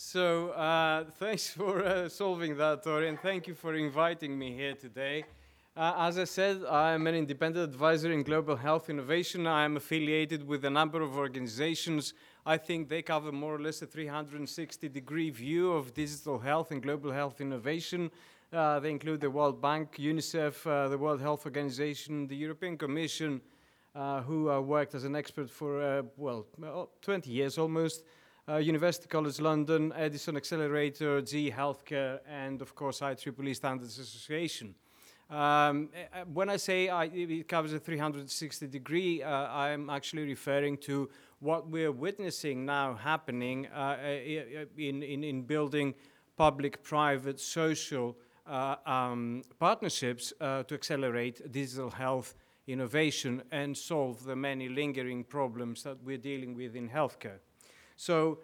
Thanks for solving that, Tori, and thank you for inviting me here today. As I said, I'm an independent advisor in global health innovation. I am affiliated with a number of organizations. I think they cover more or less a 360-degree view of digital health and global health innovation. They include the World Bank, UNICEF, the World Health Organization, the European Commission, who worked as an expert for, 20 years almost. University College London, Edison Accelerator, GE Healthcare, and of course IEEE Standards Association. When I say it covers a 360-degree, I'm actually referring to what we're witnessing now happening in building public-private social partnerships to accelerate digital health innovation and solve the many lingering problems that we're dealing with in healthcare. So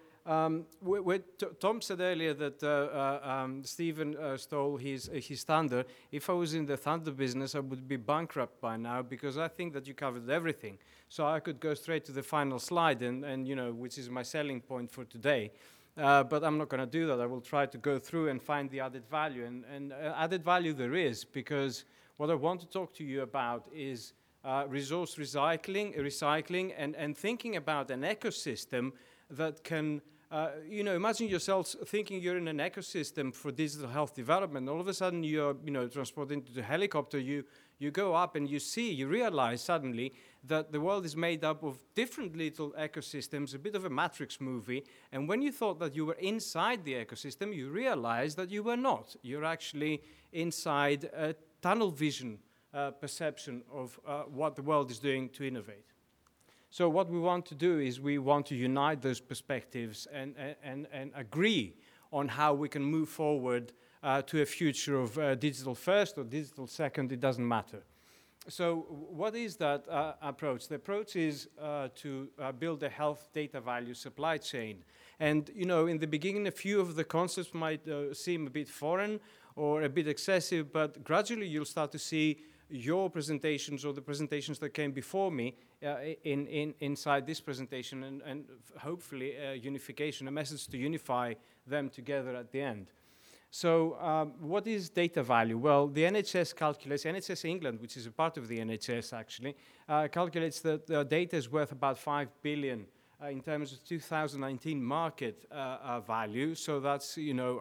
Tom said earlier that Stephen stole his thunder. If I was in the thunder business, I would be bankrupt by now because I think that you covered everything. So I could go straight to the final slide, and which is my selling point for today. But I'm not going to do that. I will try to go through and find the added value. And added value there is, because what I want to talk to you about is resource recycling and thinking about an ecosystem that can, imagine yourselves thinking you're in an ecosystem for digital health development. All of a sudden you're, transported into the helicopter, you go up and you realize suddenly that the world is made up of different little ecosystems, a bit of a Matrix movie. And when you thought that you were inside the ecosystem, you realize that you were not. You're actually inside a tunnel vision perception of what the world is doing to innovate. So what we want to do is we want to unite those perspectives and agree on how we can move forward to a future of digital first or digital second, it doesn't matter. So what is that approach? The approach is to build a health data value supply chain. And in the beginning, a few of the concepts might seem a bit foreign or a bit excessive, but gradually you'll start to see your presentations or the presentations that came before me inside this presentation and hopefully unification, a message to unify them together at the end. So what is data value? Well, the NHS calculates, NHS England, which is a part of the NHS actually, calculates that data is worth about 5 billion in terms of 2019 market value. So that's,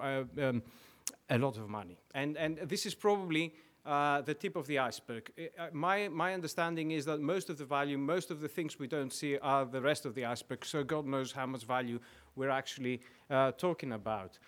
a lot of money. And this is probably the tip of the iceberg. My understanding is that most of the value, most of the things we don't see are the rest of the iceberg, so God knows how much value we're actually talking about.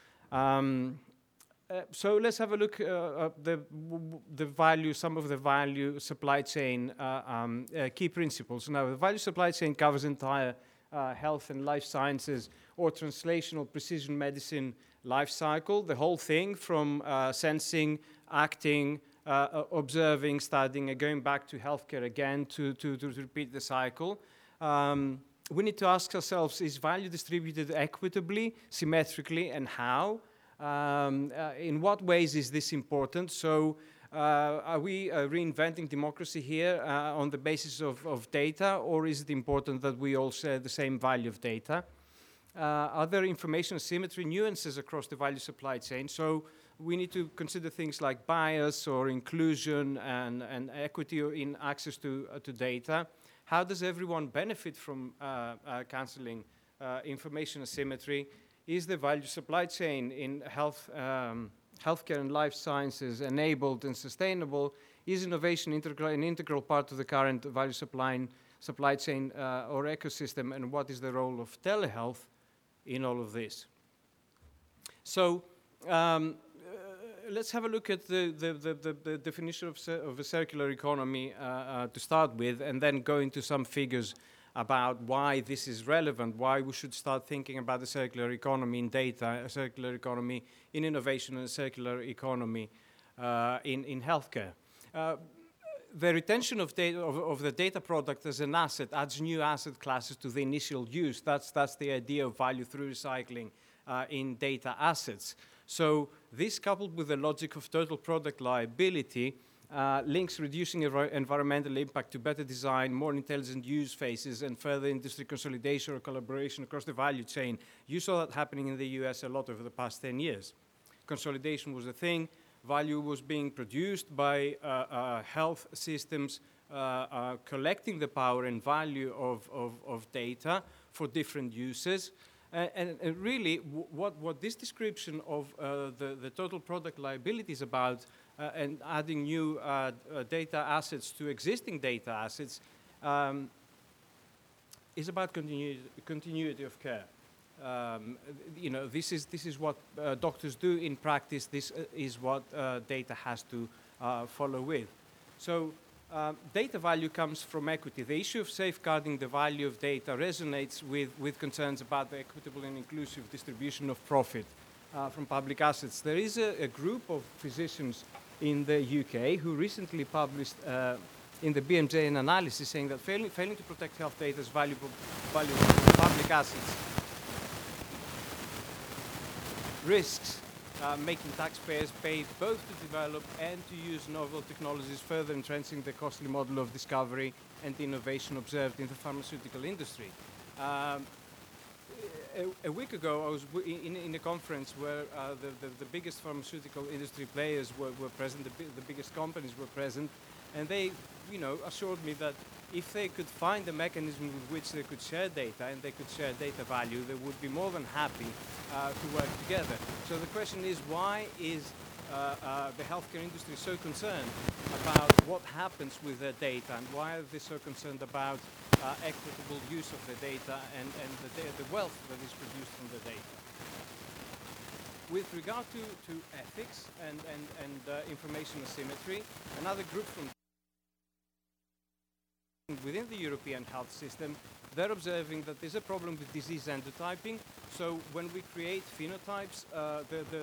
So let's have a look at the value, some of the value supply chain key principles. Now, the value supply chain covers entire health and life sciences or translational precision medicine life cycle, the whole thing from sensing, acting, observing, studying, and going back to healthcare again to repeat the cycle. We need to ask ourselves, is value distributed equitably, symmetrically, and how? In what ways is this important? So are we reinventing democracy here on the basis of data, or is it important that we all share the same value of data? Are there information asymmetry nuances across the value supply chain? So we need to consider things like bias or inclusion and equity in access to data. How does everyone benefit from cancelling information asymmetry? Is the value supply chain in healthcare and life sciences enabled and sustainable? Is innovation an integral part of the current value supply chain or ecosystem? And what is the role of telehealth in all of this? So let's have a look at the definition of a circular economy to start with, and then go into some figures about why this is relevant, why we should start thinking about the circular economy in data, a circular economy in innovation, and a circular economy in healthcare. The retention of data of the data product as an asset adds new asset classes to the initial use. That's the idea of value through recycling in data assets. So this, coupled with the logic of total product liability, links reducing environmental impact to better design, more intelligent use phases, and further industry consolidation or collaboration across the value chain. You saw that happening in the US a lot over the past 10 years. Consolidation was a thing. Value was being produced by health systems collecting the power and value of data for different uses. And really, what this description of the total product liability is about, and adding new data assets to existing data assets, is about continuity of care. You know, this is what doctors do in practice. This is what data has to follow with. So data value comes from equity. The issue of safeguarding the value of data resonates with concerns about the equitable and inclusive distribution of profit from public assets. There is a group of physicians in the UK who recently published in the BMJ an analysis saying that failing to protect health data is valuable public assets risks making taxpayers pay both to develop and to use novel technologies, further entrenching the costly model of discovery and innovation observed in the pharmaceutical industry. A week ago, I was in a conference where the biggest pharmaceutical industry players were present, the biggest companies were present, and they, you know, assured me that if they could find a mechanism with which they could share data and they could share data value, they would be more than happy to work together. So the question is, why is the healthcare industry so concerned about what happens with their data, and why are they so concerned about equitable use of the data and the wealth that is produced from the data? With regard to ethics and information asymmetry, another group from within the European health system, they're observing that there's a problem with disease endotyping. So when we create phenotypes, the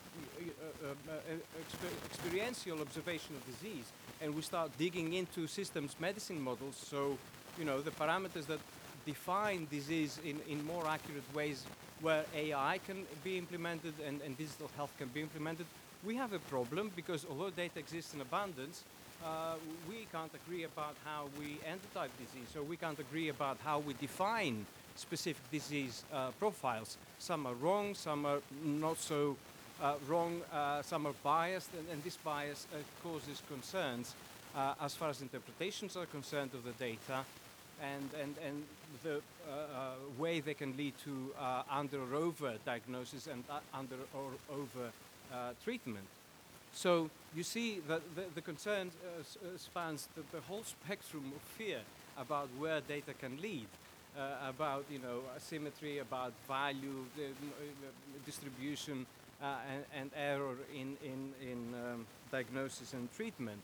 experiential observation of disease, and we start digging into systems medicine models, so, you know, the parameters that define disease in more accurate ways, where AI can be implemented and digital health can be implemented, we have a problem, because although data exists in abundance, we can't agree about how we endotype disease, so we can't agree about how we define specific disease profiles. Some are wrong, some are not so wrong, some are biased, and this bias causes concerns as far as interpretations are concerned of the data, and the way they can lead to under or over diagnosis and under or over treatment. So you see that the concern spans the whole spectrum of fear about where data can lead, about, you know, asymmetry, about value, distribution, and error in diagnosis and treatment.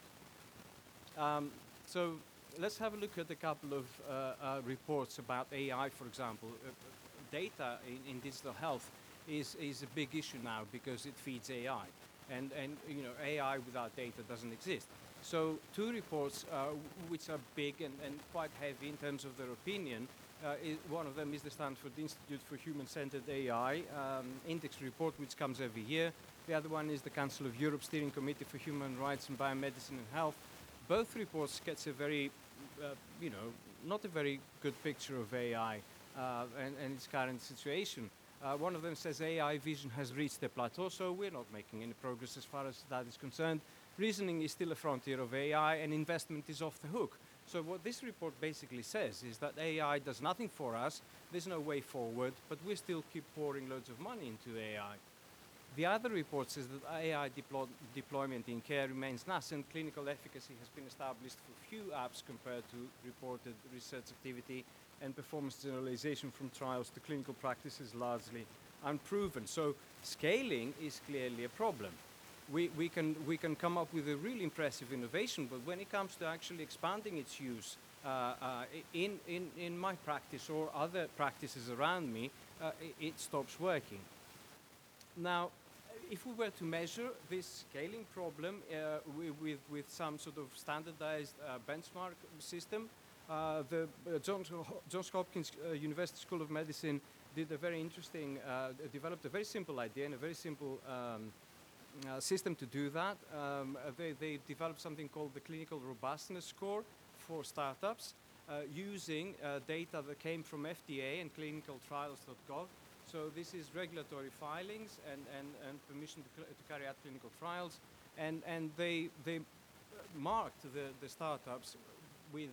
So let's have a look at a couple of reports about AI, for example. Data in digital health is a big issue now because it feeds AI. And you know, AI without data doesn't exist. So two reports which are big and quite heavy in terms of their opinion. One of them is the Stanford Institute for Human-Centered AI index report, which comes every year. The other one is the Council of Europe Steering Committee for Human Rights in Biomedicine and Health. Both reports gets a very, you know, not a very good picture of AI and its current situation. One of them says AI vision has reached a plateau, so we're not making any progress as far as that is concerned. Reasoning is still a frontier of AI, and investment is off the hook. So what this report basically says is that AI does nothing for us, there's no way forward, but we still keep pouring loads of money into AI. The other report says that AI deployment in care remains nascent. Clinical efficacy has been established for few apps compared to reported research activity, and performance generalization from trials to clinical practice is largely unproven. So scaling is clearly a problem. We can come up with a really impressive innovation, but when it comes to actually expanding its use in my practice or other practices around me, it stops working. Now, if we were to measure this scaling problem with some sort of standardized benchmark system, the Johns Hopkins University School of Medicine did a very interesting, developed a very simple idea and a very simple system to do that. They developed something called the Clinical Robustness Score for startups, using data that came from FDA and clinicaltrials.gov. So this is regulatory filings and permission to carry out clinical trials. And they marked the startups with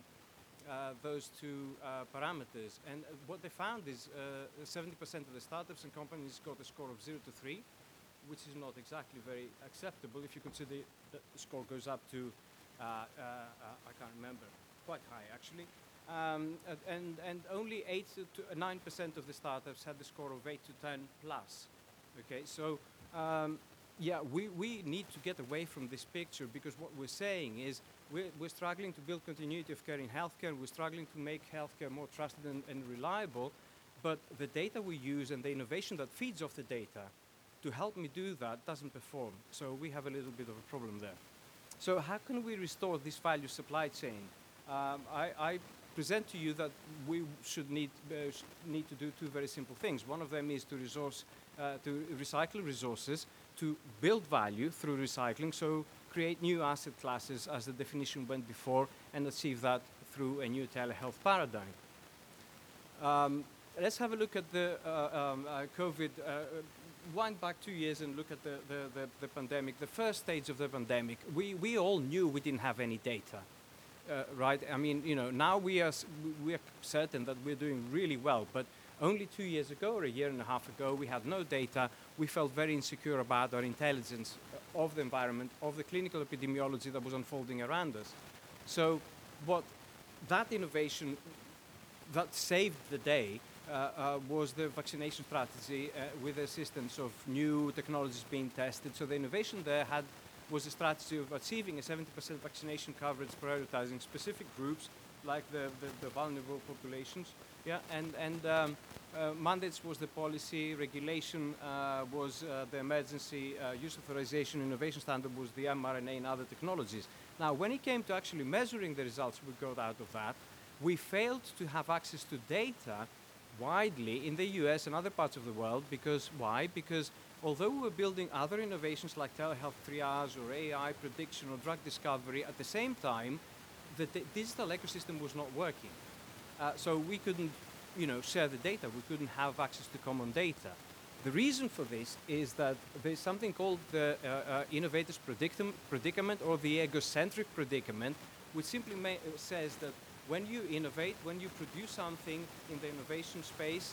those two parameters. And what they found is 70% of the startups and companies got a score of 0 to 3, which is not exactly very acceptable if you consider that the score goes up to, I can't remember, quite high actually. And only 8 to 9% of the startups had the score of 8 to 10 plus. Okay, so yeah, we need to get away from this picture, because what we're saying is we're struggling to build continuity of care in healthcare. We're struggling to make healthcare more trusted and reliable, but the data we use and the innovation that feeds off the data to help me do that doesn't perform. So we have a little bit of a problem there. So how can we restore this value supply chain? I present to you that we should need to do two very simple things. One of them is to recycle resources, to build value through recycling, so create new asset classes as the definition went before, and achieve that through a new telehealth paradigm. Let's have a look at the COVID. Wind back 2 years and look at the pandemic, the first stage of the pandemic. We all knew we didn't have any data, right? I mean, you know, now we are certain that we're doing really well, but only 2 years ago or a year and a half ago, we had no data. We felt very insecure about our intelligence of the environment, of the clinical epidemiology that was unfolding around us. So what that innovation that saved the day was the vaccination strategy with the assistance of new technologies being tested. So the innovation there was a strategy of achieving a 70% vaccination coverage, prioritizing specific groups like the vulnerable populations. Yeah, and mandates was the policy, regulation was the emergency use authorization, innovation standard was the mRNA and other technologies. Now, when it came to actually measuring the results we got out of that, we failed to have access to data widely in the US and other parts of the world. Because why? Because although we were building other innovations like telehealth triage or AI prediction or drug discovery, at the same time, the digital ecosystem was not working. So we couldn't, share the data. We couldn't have access to common data. The reason for this is that there's something called the innovator's predicament or the egocentric predicament, which simply says that when you innovate, when you produce something in the innovation space,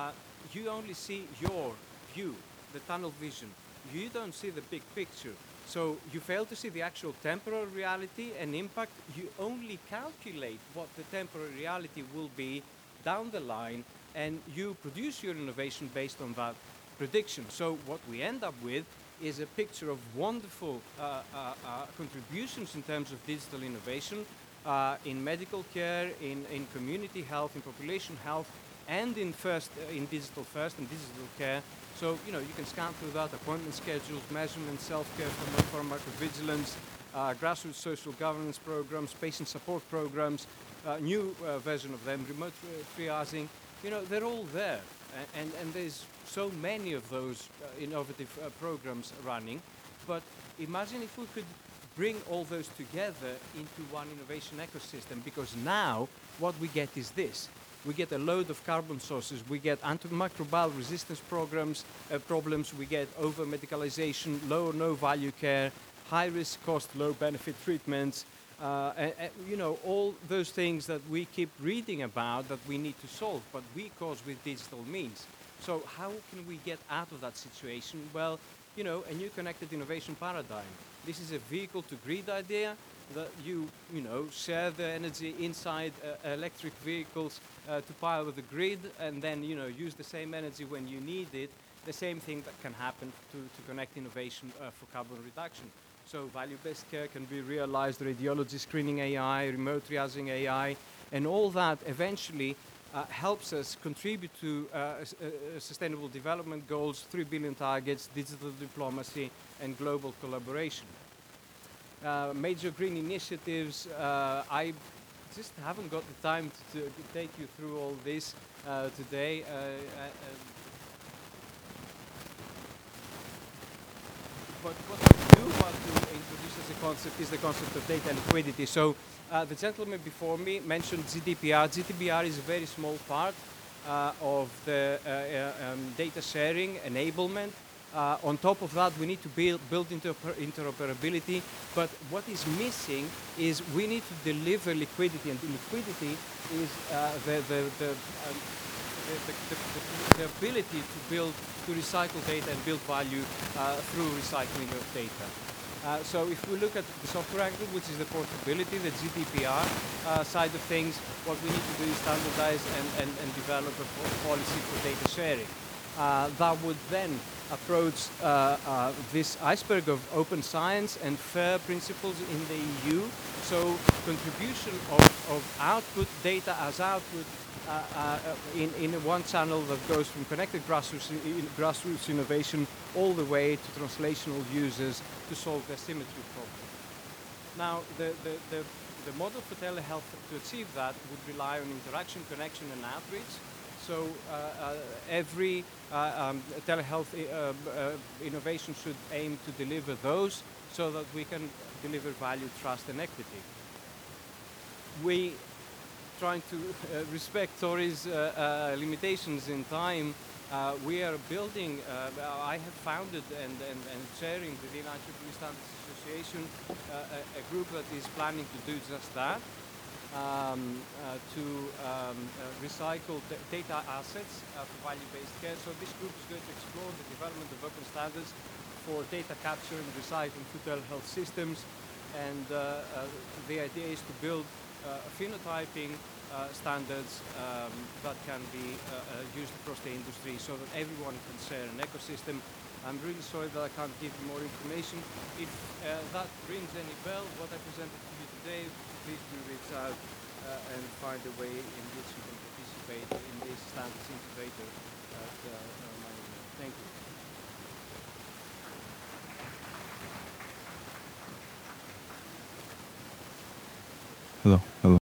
you only see your view, the tunnel vision. You don't see the big picture. So you fail to see the actual temporal reality and impact. You only calculate what the temporal reality will be down the line, and you produce your innovation based on that prediction. So what we end up with is a picture of wonderful contributions in terms of digital innovation, in medical care, in community health, in population health, and in digital first and digital care. So, you can scan through that, appointment schedules, measurement, self-care, pharmacovigilance, grassroots social governance programs, patient support programs, new version of them, remote triaging. They're all there. And there's so many of those innovative programs running. But imagine if we could bring all those together into one innovation ecosystem, because now what we get is this. We get a load of carbon sources, we get antimicrobial resistance problems, we get over-medicalization, low or no value care, high risk cost, low benefit treatments, all those things that we keep reading about that we need to solve, but we cause with digital means. So how can we get out of that situation? Well, a new connected innovation paradigm. This is a vehicle to grid idea that you share the energy inside electric vehicles to power the grid, and then use the same energy when you need it. The same thing that can happen to connect innovation for carbon reduction. So value-based care can be realized, radiology screening AI, remote triaging AI, and all that eventually helps us contribute to sustainable development goals, 3 billion targets, digital diplomacy, and global collaboration. Major green initiatives, I just haven't got the time to take you through all this today. but what we do want to introduce as a concept is the concept of data liquidity. So the gentleman before me mentioned GDPR. GDPR is a very small part of the data sharing enablement. On top of that, we need to build interoperability, but what is missing is we need to deliver liquidity, and the liquidity is the ability to recycle data and build value through recycling of data. So if we look at the software angle, which is the portability, the GDPR side of things, what we need to do is standardize and develop a policy for data sharing. That would then approach this iceberg of open science and fair principles in the EU. So contribution of output, data as output, in one channel that goes from connected grassroots innovation all the way to translational users to solve the asymmetry problem. Now, the model for telehealth to achieve that would rely on interaction, connection, and outreach. So every telehealth innovation should aim to deliver those so that we can deliver value, trust, and equity. We trying to respect Tori's limitations in time. We are building, I have founded and chairing within IEEE Standards Association a group that is planning to do just that. To recycle data assets for value-based care. So this group is going to explore the development of open standards for data capture and recycling to telehealth systems. And the idea is to build phenotyping standards that can be used across the industry so that everyone can share an ecosystem. I'm really sorry that I can't give you more information. If that rings any bell, what I presented to you today, please do reach out and find a way in which you can participate in this standards incubator at my email. Thank you. Hello.